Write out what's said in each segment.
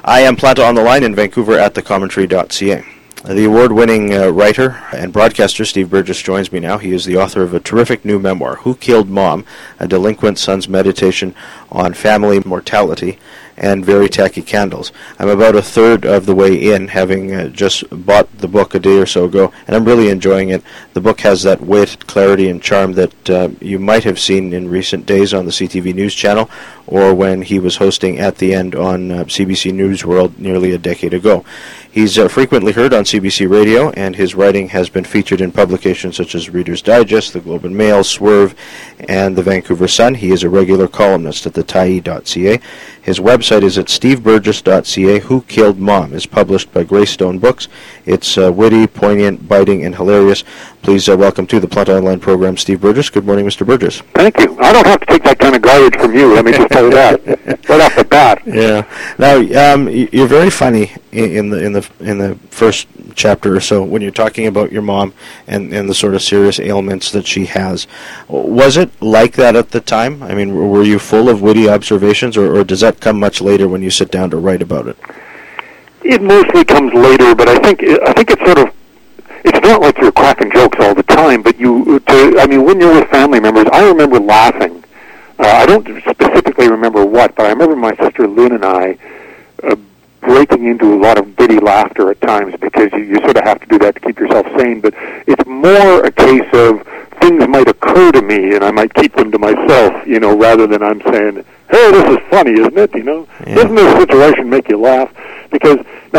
I am Planta on the line in Vancouver at thecommentary.ca. The award-winning writer and broadcaster Steve Burgess joins me now. He is the author of a terrific new memoir, Who Killed Mom? A Delinquent Son's Meditation on Family Mortality and Very Tacky Candles. I'm about a third of the way in, having just bought the book a day or so ago, and I'm really enjoying it. The book has that wit, clarity, and charm that you might have seen in recent days on the CTV News channel, or when he was hosting At the End on CBC News World nearly a decade ago. He's frequently heard on CBC Radio, and his writing has been featured in publications such as Reader's Digest, the Globe and Mail, Swerve, and the Vancouver Sun. He is a regular columnist at thetyee.ca. His website is at steveburgess.ca. Who Killed Mom is published by Greystone Books. It's witty, poignant, biting, and hilarious. Please welcome to the Planta Online program, Steve Burgess. Good morning, Mr. Burgess. Thank you. I don't have to take that kind of garbage from you. Let me just tell you that right off the bat. Yeah. Now, you're very funny in the first chapter or so when you're talking about your mom and the sort of serious ailments that she has. Was it like that at the time? I mean, were you full of witty observations, or does that come much later when you sit down to write about it? It mostly comes later, but I think it's sort of, it's not like you're cracking jokes all the time, but when you're with family members, I remember laughing. I don't specifically remember what, but I remember my sister Lynn and I breaking into a lot of giddy laughter at times, because you sort of have to do that to keep yourself sane, but it's more a case of things might occur to me and I might keep them to myself, rather than I'm saying, hey, this is funny, isn't it, Yeah. Doesn't this situation make you laugh? Because,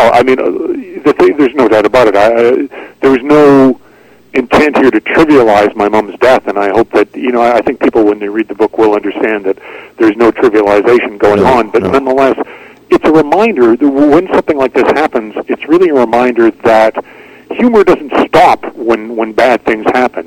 there's no doubt about it. There was no intent here to trivialize my mom's death, and I hope that, I think people, when they read the book, will understand that there's no trivialization going on, but nonetheless, it's a reminder that when something like this happens, it's really a reminder that humor doesn't stop when bad things happen.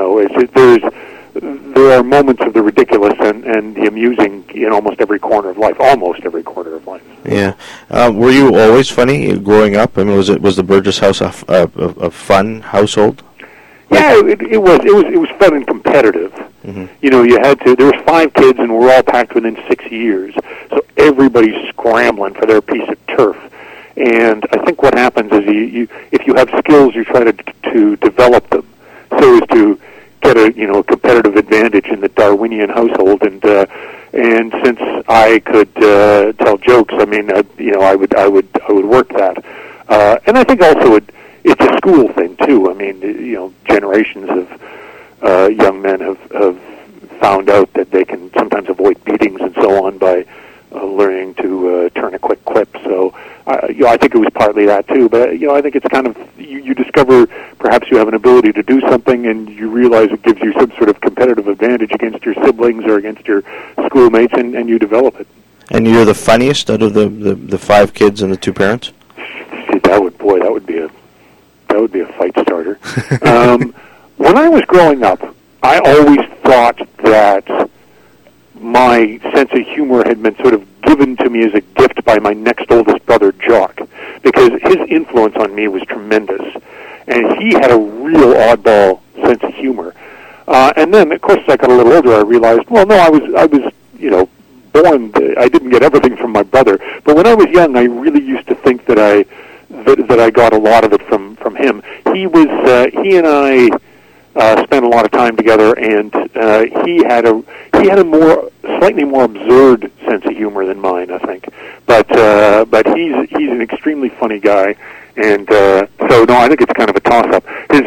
There are moments of the ridiculous and the amusing in almost every corner of life. Yeah. Were you always funny growing up? I mean, was the Burgess house a fun household? Yeah, it was fun and competitive. Mm-hmm. There was 5 kids, and we're all packed within 6 years, so everybody's scrambling for their piece of turf. And I think what happens is if you have skills, you try to develop them so as to get a competitive advantage in the Darwinian household. And since I could tell jokes, I would work that. And I think also it's a school thing too. I mean, generations of young men have found out that they can sometimes avoid beatings and so on by learning to turn a quick quip. So, I think it was partly that too. But I think it's kind of you discover perhaps you have an ability to do something, and you realize it gives you some sort of competitive advantage against your siblings or against your schoolmates, and you develop it. And you're the funniest out of the 5 kids and the 2 parents? See, that would be a fight starter. When I was growing up, I always thought that my sense of humor had been sort of given to me as a gift by my next oldest brother, Jock, because his influence on me was tremendous, and he had a real oddball sense of humor. And then, of course, as I got a little older, I realized, well, no, I was born. I didn't get everything from my brother, but when I was young, I really used to think that I got a lot of it from him. He and I spent a lot of time together, and he had a slightly more absurd sense of humor than mine, I think. But he's an extremely funny guy, and so no, I think it's kind of a toss-up.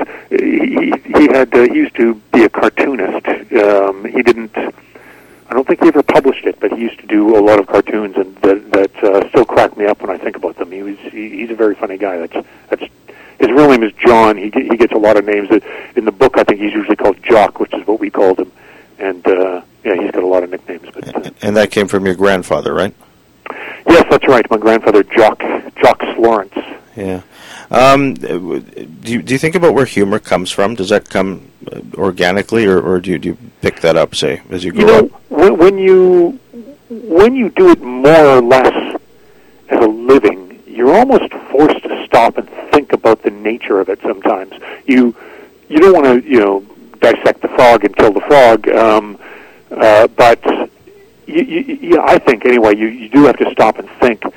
He used to be a cartoonist. He didn't. I don't think he ever published it, but he used to do a lot of cartoons, and that still crack me up when I think about them. He's a very funny guy. His real name is John. He gets a lot of names. In the book, I think he's usually called Jock, which is what we called him. And he's got a lot of nicknames. But, and that came from your grandfather, right? Yes, that's right. My grandfather, Jock Florence. Yeah. Do you think about where humor comes from? Does that come organically, or do you pick that up, say, as you grow up? When you do it more or less as a living, you're almost forced to stop and think about the nature of it sometimes. You don't want to, dissect the frog and kill the frog, but I think, anyway, you do have to stop and think,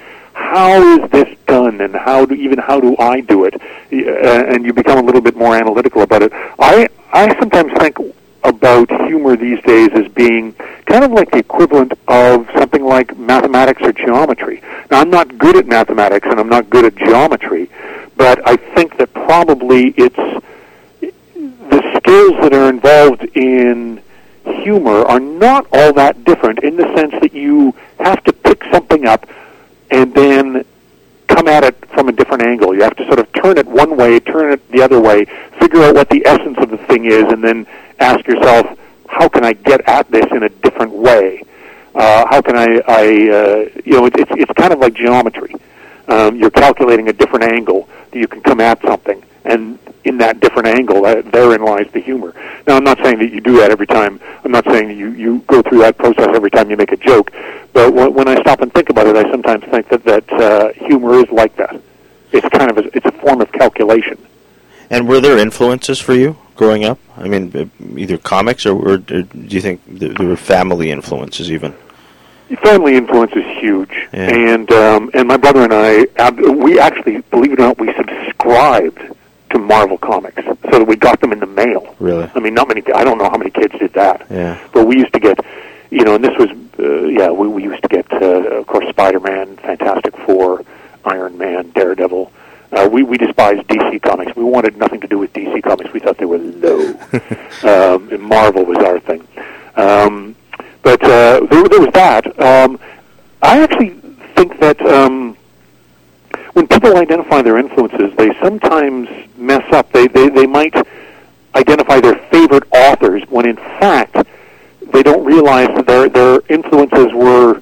how is this done, and how do I do it, and you become a little bit more analytical about it. I sometimes think about humor these days as being kind of like the equivalent of something like mathematics or geometry. Now, I'm not good at mathematics and I'm not good at geometry, but I think that probably it's the skills that are involved in humor are not all that different, in the sense that you have to pick something up and then come at it from a different angle. You have to sort of turn it one way, turn it the other way, figure out what the essence of the thing is, and then ask yourself, how can I get at this in a different way? How can it's kind of like geometry. You're calculating a different angle that you can come at something, and in that different angle, therein lies the humor. Now, I'm not saying that you do that every time. I'm not saying that you go through that process every time you make a joke. But when I stop and think about it, I sometimes think that humor is like that. It's kind of it's a form of calculation. And were there influences for you growing up? I mean, either comics or do you think there were family influences even? Family influence is huge, yeah. And my brother and I, we actually, believe it or not, we subscribed to Marvel comics so that we got them in the mail. Really? I mean, not many. I don't know how many kids did that. Yeah. But we used to get, and this was, we used to get, of course, Spider-Man, Fantastic Four, Iron Man, Daredevil. We despised DC Comics. We wanted nothing to do with DC Comics. We thought they were low. And Marvel was our thing. But there was that. I actually think that when people identify their influences, they sometimes mess up. They might identify their favorite authors when, in fact, they don't realize that their influences were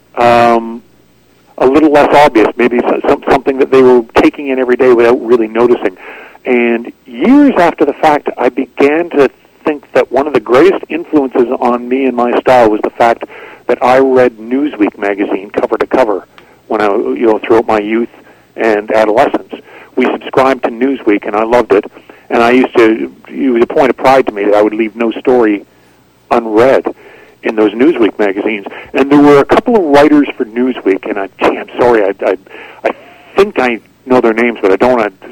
a little less obvious, maybe something that they were taking in every day without really noticing. And years after the fact, I began to think that one of the greatest influences on me and my style was the fact that I read Newsweek magazine cover to cover when I, throughout my youth and adolescence. We subscribed to Newsweek, and I loved it. And it was a point of pride to me that I would leave no story unread in those Newsweek magazines. And there were a couple of writers for Newsweek, and I'm sorry, I think I know their names, but I don't want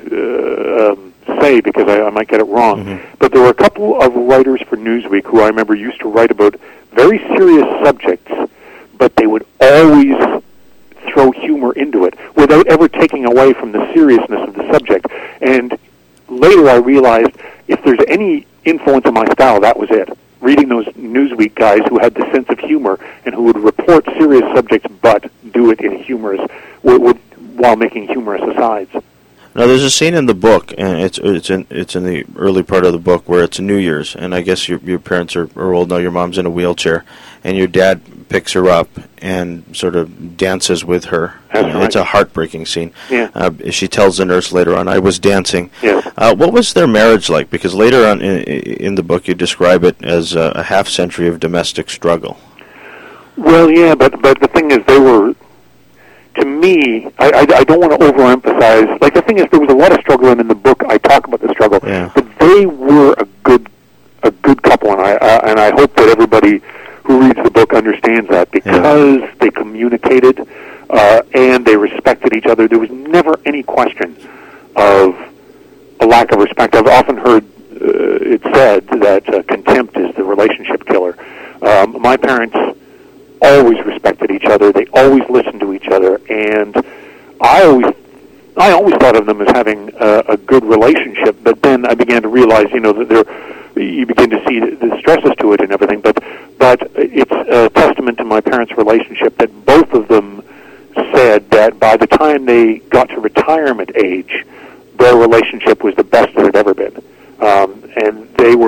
to say because I might get it wrong. Mm-hmm. But there were a couple of writers for Newsweek who I remember used to write about very serious subjects, but they would always throw humor into it without ever taking away from the seriousness of the subject. And later I realized if there's any influence on my style, that was it. Reading those Newsweek guys who had the sense of humor and who would report serious subjects but do it in a humorous, while making humorous asides. Now, there's a scene in the book, and it's in the early part of the book where it's New Year's, and I guess your parents are old now. Your mom's in a wheelchair, and your dad picks her up and sort of dances with her. That's right. It's a heartbreaking scene. Yeah. She tells the nurse later on, "I was dancing." Yes. What was their marriage like? Because later on in the book, you describe it as a half-century of domestic struggle. Well, yeah, but the thing is, they were. To me, I don't want to overemphasize. Like, the thing is, there was a lot of struggle, and in the book I talk about the struggle. Yeah. But they were a good couple, and I hope that everybody who reads the book understands that, because they communicated and they respected each other. There was never any question of a lack of respect. I've often heard it said that contempt is the relationship killer. My parents always respected each other. They always listened to each other, and I always thought of them as having a good relationship. But then I began to realize, that you begin to see the stresses to it and everything. But it's a testament to my parents' relationship that both of them said that by the time they got to retirement age, their relationship was the best that it had ever been, and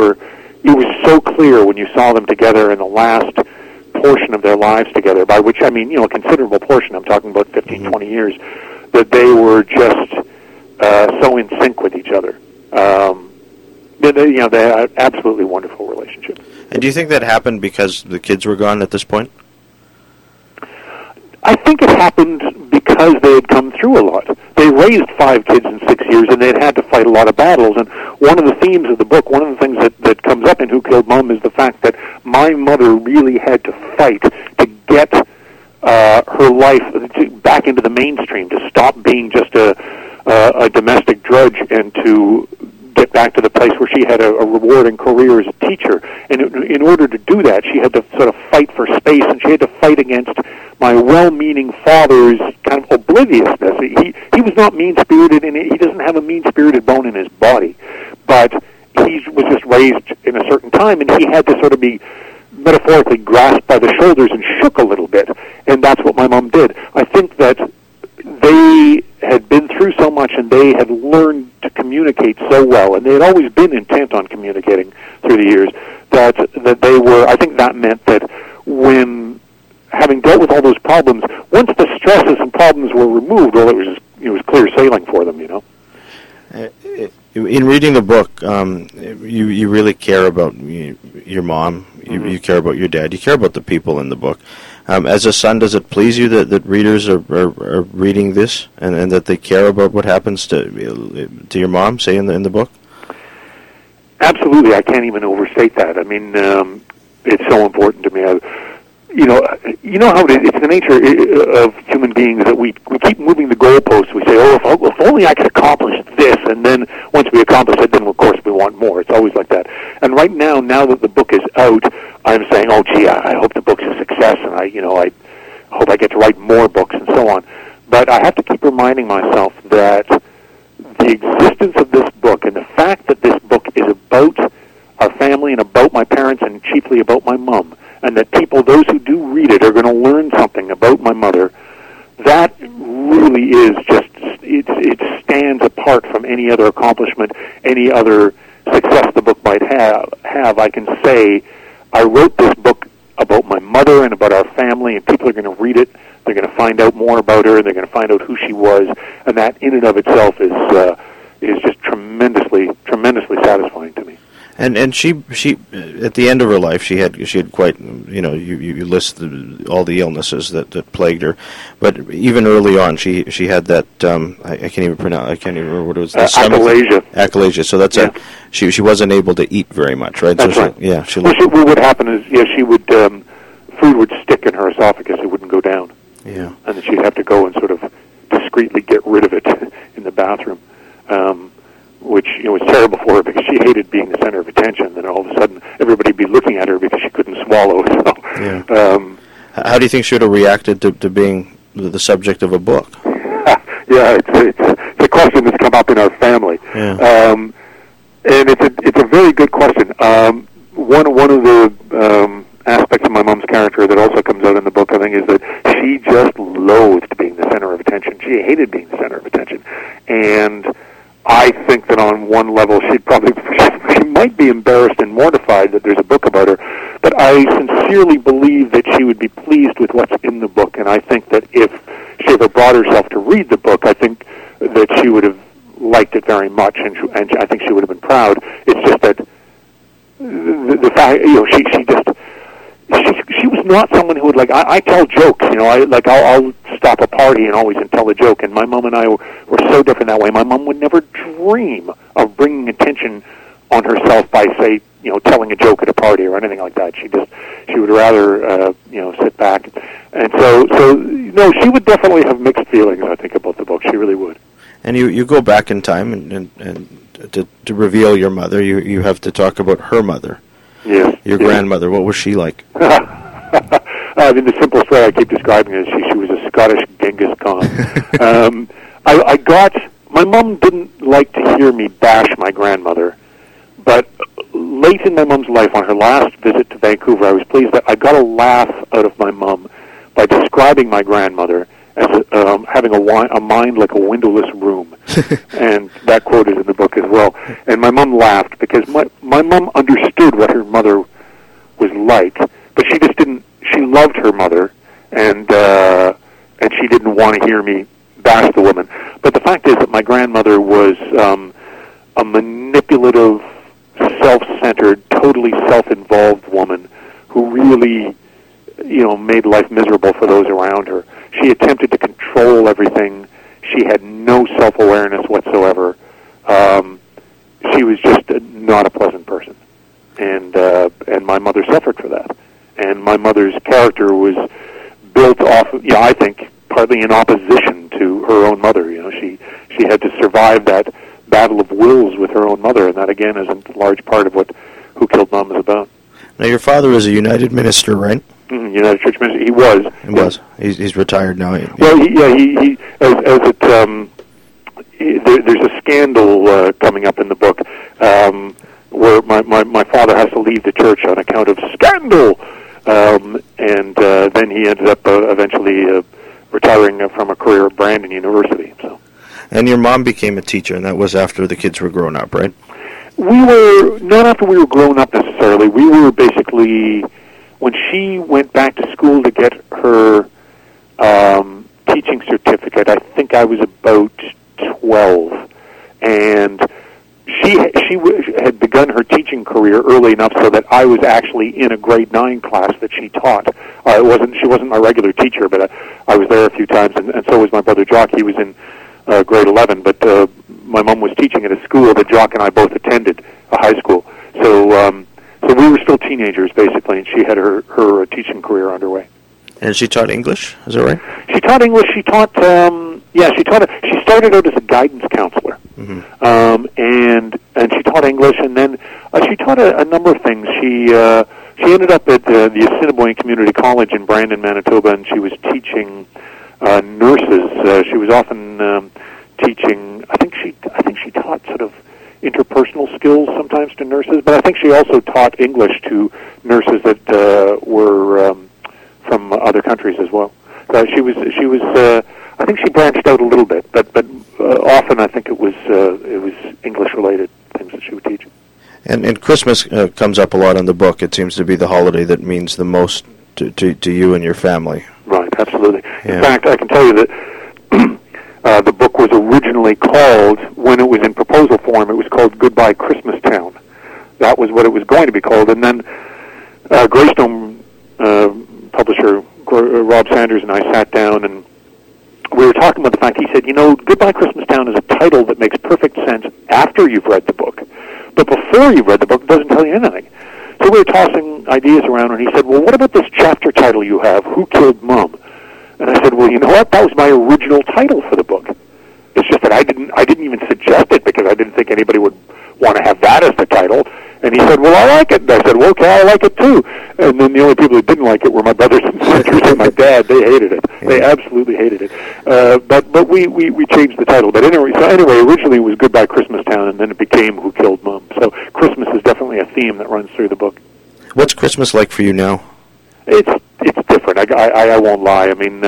it was so clear when you saw them together in the last portion of their lives together, by which I mean, a considerable portion, I'm talking about 15, 20 years, that they were just so in sync with each other. They had an absolutely wonderful relationship. And do you think that happened because the kids were gone at this point? I think it happened because they had come through a lot. They raised 5 kids in 6 years, and they had to fight a lot of battles. And one of the themes of the book, one of the things that comes up in Who Killed Mom, is the fact that my mother really had to fight to get her life back into the mainstream, to stop being just a domestic drudge and to get back to the place where she had a rewarding career as a teacher. And in order to do that, she had to sort of fight for space, and she had to fight against my well-meaning father's kind of obliviousness. He was not mean-spirited, and he doesn't have a mean-spirited bone in his body, but he was just raised in a certain time, and he had to sort of be metaphorically grasped by the shoulders and shook a little bit, and that's what my mom did. I think that they had been through so much, and they had learned to communicate so well, and they had always been intent on communicating through the years, that they were, I think that meant that when, having dealt with all those problems, once the stresses and problems were removed, well, it was clear sailing for them, you know. In reading the book, you really care about your mom, you care about your dad, you care about the people in the book. As a son, does it please you that readers are reading this and that they care about what happens to your mom, say in the book? Absolutely, I can't even overstate that. I mean, it's so important to me. You know how it's the nature of human beings that we keep moving the goalposts. We say, if only I could accomplish this, and then once we accomplish it, then of course we want more. It's always like that. And right now that the book is out, I'm saying, oh gee, I hope the book's a success, and I hope I get to write more books and so on. But I have to keep reminding myself that the existence of this book and the fact that this book is about our family and about my parents and chiefly about my mom, and that those who do read it, are going to learn something about my mother, that really is just, it stands apart from any other accomplishment, any other success the book might have. I can say, I wrote this book about my mother and about our family, and people are going to read it, they're going to find out more about her, and they're going to find out who she was, and that in and of itself is just tremendously, tremendously satisfying to me. And she at the end of her life, she had quite, you list all the illnesses that plagued her, but even early on she had that I can't even remember what it was. Achalasia. So that's she wasn't able to eat very much, right? That's right. Yeah. What would happen is she would food would stick in her esophagus; it wouldn't go down. Yeah. And then she'd have to go and sort of discreetly get rid of it in the bathroom. Which was terrible for her because she hated being the center of attention. And then all of a sudden, everybody would be looking at her because she couldn't swallow. So, yeah. How do you think she would have reacted to being the subject of a book? Yeah, it's a question that's come up in our family, and it's a very good question. One of the aspects of my mom's character that also comes out in the book, I think, is that she just loathed being the center of attention. She hated being the center of attention, and I think that on one level she might be embarrassed and mortified that there's a book about her, but I sincerely believe that she would be pleased with what's in the book, and I think that if she ever brought herself to read the book, I think that she would have liked it very much, and I think she would have been proud. It's just that the fact, she was not someone who would I tell jokes, I'll stop a party and always tell a joke, and my mom and I were so different that way. My mom would never dream of bringing attention on herself by, say, telling a joke at a party or anything like that. She would rather, sit back, and so she would definitely have mixed feelings, I think, about the book. She really would. And you go back in time and to reveal your mother, you have to talk about her mother. Yes. Your grandmother, what was she like? I mean, the simplest way I keep describing it is she was a Scottish Genghis Khan. My mom didn't like to hear me bash my grandmother, but late in my mom's life, on her last visit to Vancouver, I was pleased that I got a laugh out of my mom by describing my grandmother as having a mind like a windowless room. And that quote is in the book as well. And my mom laughed because my mom understood what her mother was like, but she just didn't. She loved her mother, and she didn't want to hear me bash the woman. But the fact is that my grandmother was a manipulative, self-centered, totally self-involved woman who really, made life miserable for those around her. She attempted to control everything. She had no self-awareness whatsoever. She was just not a pleasant person, and my mother suffered for that. And my mother's character was built off of, I think, partly in opposition to her own mother. She had to survive that battle of wills with her own mother, and that, again, is a large part of what Who Killed Mom is about. Now, your father is a United minister, right? United Church minister. He was. He was. He's retired now. Well, there's a scandal coming up in the book where my father has to leave the church on account of scandal, and then he ended up eventually retiring from a career at Brandon University. So. And your mom became a teacher, and that was after the kids were grown up, right? We were not after we were grown up necessarily. We were basically, when she went back to school to get her teaching certificate, I think I was about 12, and she had begun her teaching career early enough so that I was actually in a grade 9 class that she taught. She wasn't my regular teacher, but I was there a few times, and so was my brother Jock. He was in grade 11, but my mom was teaching at a school that Jock and I both attended, a high school. So we were still teenagers, basically, and she had her teaching career underway. And she taught English, is that right? She taught English. She taught, she started out as a guidance counselor, and she taught English, and then she taught a number of things. She ended up at the Assiniboine Community College in Brandon, Manitoba, and she was teaching nurses. She was often teaching. I think she taught sort of interpersonal skills sometimes to nurses, but I think she also taught English to nurses that were from other countries as well. She was. I think she branched out a little bit, but often I think it was English related things that she would teach. And Christmas comes up a lot in the book. It seems to be the holiday that means the most to you and your family. Right, absolutely. Yeah. In fact, I can tell you that the book was originally called, when it was in proposal form, it was called Goodbye Christmas Town. That was what it was going to be called. And then Greystone publisher Rob Sanders and I sat down and we were talking about the fact, he said, Goodbye Christmas Town is a title that makes perfect sense after you've read the book. But before you've read the book, it doesn't tell you anything. So we were tossing ideas around, and he said, well, what about this chapter title you have, Who Killed Mom? And I said, well, you know what? That was my original title for the book. It's just that I didn't even suggest it because I didn't think anybody would want to have that as the title. And he said, well, I like it. And I said, well, okay, I like it too. And then the only people who didn't like it were my brothers and sisters and my dad. They hated it. Yeah. They absolutely hated it. But we changed the title. But anyway, originally it was Goodbye Christmas Town, and then it became Who Killed Mom. So Christmas is definitely a theme that runs through the book. What's Christmas like for you now? It's different. I won't lie. I mean,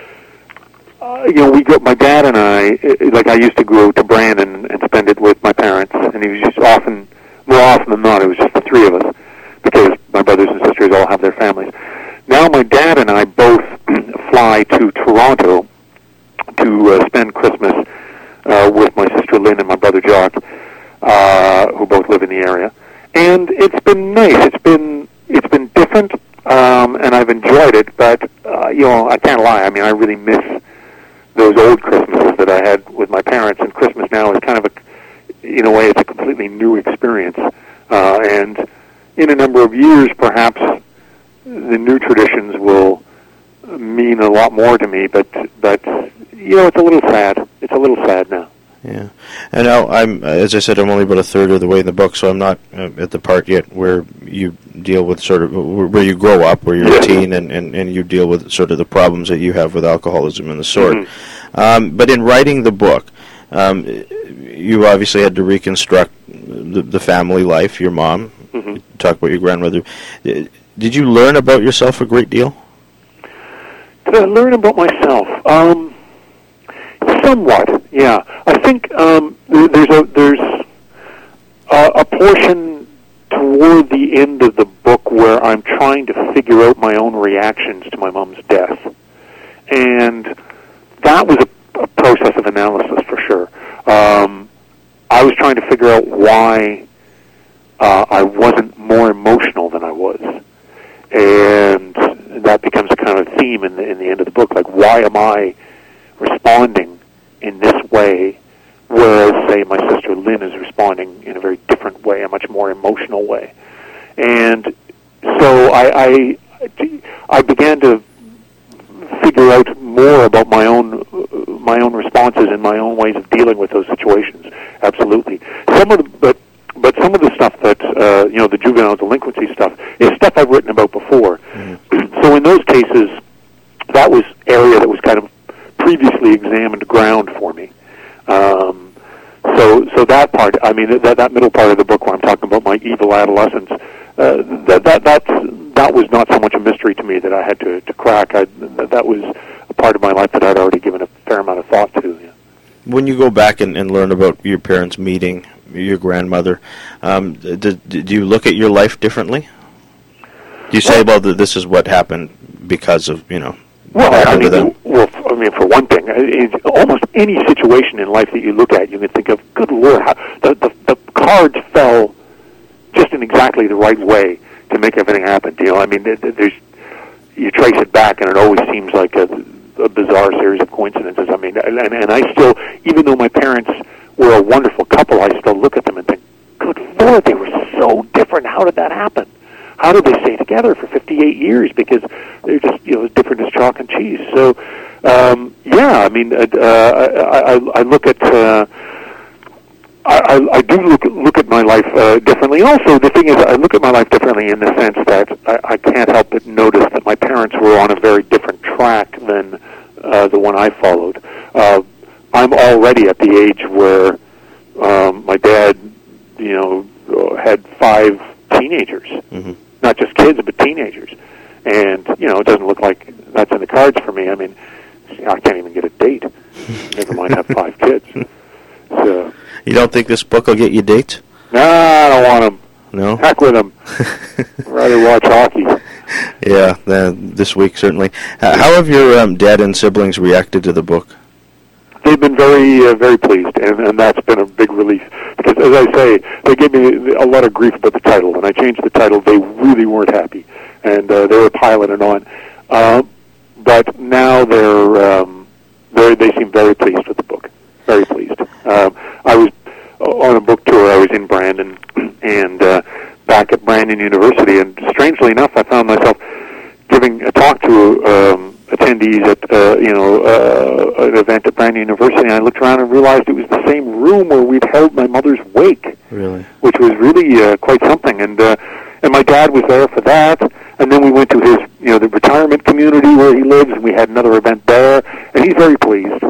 my dad and I used to go to Brandon and spend it with my parents, and he was just more often than not, it was just the three of us, because my brothers and sisters all have their families. Now my dad and I both fly to Toronto to spend Christmas with my sister Lynn and my brother Jock, who both live in the area. And it's been nice. It's been different, and I've enjoyed it, but, I can't lie. I mean, I really miss those old Christmases that I had with my parents, and Christmas now is kind of in a way, it's a completely new experience. And in a number of years, perhaps, the new traditions will mean a lot more to me, but it's a little sad. It's a little sad now. Yeah. And now, as I said, I'm only about a third of the way in the book, so I'm not at the part yet where you deal with sort of, where you grow up, where you're a teen, and you deal with sort of the problems that you have with alcoholism and the sort. Mm-hmm. But in writing the book, you obviously had to reconstruct the family life, your mom, talk about your grandmother. Did you learn about yourself a great deal? Did I learn about myself? Somewhat, yeah. I think there's a portion toward the end of the book where I'm trying to figure out my own reactions to my mom's death. And that was a process of analysis for sure. I was trying to figure out why I wasn't more emotional than I was. And that becomes a kind of theme in the end of the book. Like, why am I responding in this way, whereas, say, my sister Lynn is responding in a very different way, a much more emotional way. And so I began to figure out more about my own responses and my own ways of dealing with those situations. Absolutely. But some of the stuff that the juvenile delinquency stuff is stuff I've written about before. Mm-hmm. So in those cases, that was area that was kind of previously examined ground for me. So that part, I mean, that middle part of the book where I'm talking about my evil adolescence, that was not so much a mystery to me that I had to crack. That was a part of my life that I'd already given a fair amount of thought to. Yeah. When you go back and learn about your parents meeting your grandmother, do you look at your life differently? Do you say, well, this is what happened because of, Well, I mean, for one thing, almost any situation in life that you look at, you can think of, good Lord, how the cards fell just in exactly the right way to make everything happen. I mean, you trace it back, and it always seems like a bizarre series of coincidences. I mean, and I still, even though my parents were a wonderful couple, I still look at them and think, good Lord, they were so different. How did that happen? How did they stay together for 58 years? Because they're just, as different as chalk and cheese. So, I mean, I look at, I do look at my life differently. Also, the thing is, I look at my life differently in the sense that I can't help but notice that my parents were on a very different track than the one I followed. I'm already at the age where my dad, had 5 teenagers. Mm-hmm. Not just kids, but teenagers. And, it doesn't look like that's in the cards for me. I mean, I can't even get a date. Never mind have 5 kids. So, you don't think this book will get you dates? No, I don't want them. No? Heck with them. I'd rather watch hockey. Yeah, this week, certainly. How have your dad and siblings reacted to the book? They've been very, very pleased, and that's been a big relief. Because, as I say, they gave me a lot of grief about the title. When I changed the title, they really weren't happy, and they were piling it on. But now they seem very pleased with the book. Very pleased. I was on a book tour. I was in Brandon, and back at Brandon University, and strangely enough, I found myself giving a talk to attendees at an event at Brandon University, and I looked around and realized it was the same room where we'd held my mother's wake. Really? Which was really quite something. And my dad was there for that. And then we went to his, the retirement community where he lives, and we had another event there. And he's very pleased.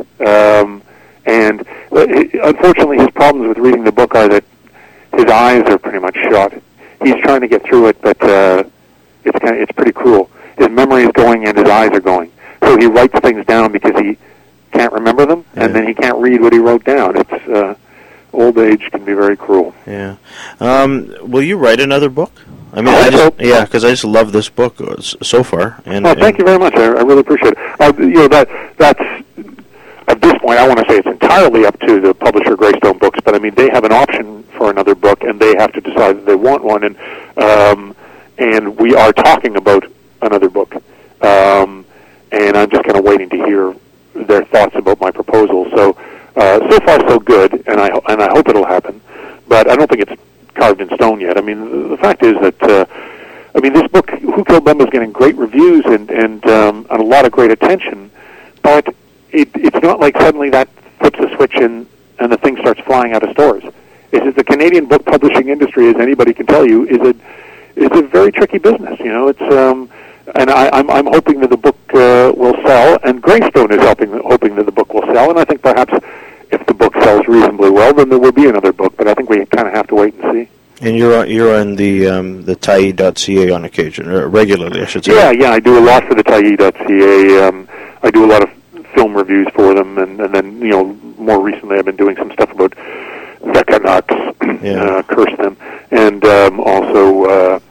And unfortunately, his problems with reading the book are that his eyes are pretty much shut. He's trying to get through it, but it's pretty cruel. His memory is going and his eyes are going. So he writes things down because he can't remember them, and then he can't read what he wrote down. It's old age can be very cruel. Yeah. Will you write another book? I mean, because I just love this book so far. And thank you very much. I really appreciate it. That's at this point, I want to say it's entirely up to the publisher, Greystone Books. But I mean, they have an option for another book, and they have to decide that they want one. And we are talking about another book, and I'm just kind of waiting to hear their thoughts about my proposal. So far so good, and I hope it'll happen, but I don't think it's carved in stone yet. I mean, the fact is that this book, Who Killed Them, is getting great reviews and a lot of great attention, but it's not like suddenly that flips a switch and the thing starts flying out of stores. The Canadian book publishing industry, as anybody can tell you, is a very tricky business. It's and I'm hoping that the book will sell, and Greystone is hoping that the book will sell, and I think perhaps if the book sells reasonably well, then there will be another book, but I think we kind of have to wait and see. And you're on the Tyee.ca on occasion, or regularly, I should say. Yeah, I do a lot for the Tyee.ca. I do a lot of film reviews for them, and then, more recently I've been doing some stuff about the Canucks, curse them, and also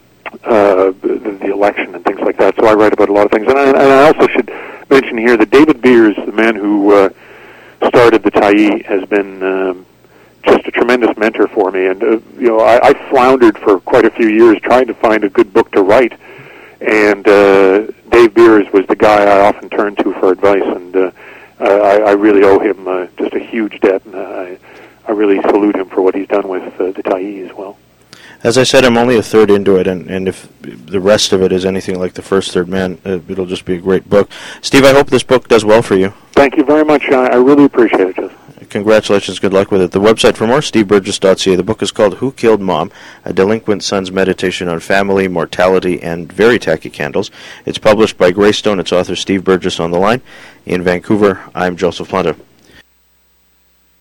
the election and things like that. So I write about a lot of things. And I also should mention here that David Beers, the man who started the Tyee, has been just a tremendous mentor for me. And I floundered for quite a few years trying to find a good book to write. And Dave Beers was the guy I often turned to for advice. And I really owe him just a huge debt. And I really salute him for what he's done with the Tyee as well. As I said, I'm only a third into it, and if the rest of it is anything like the first Third Man, it'll just be a great book. Steve, I hope this book does well for you. Thank you very much. I really appreciate it, Joseph. Congratulations. Good luck with it. The website for more, steveburgess.ca. The book is called Who Killed Mom? A Delinquent Son's Meditation on Family, Mortality, and Very Tacky Candles. It's published by Greystone. Its author, Steve Burgess, on the line. In Vancouver, I'm Joseph Planta.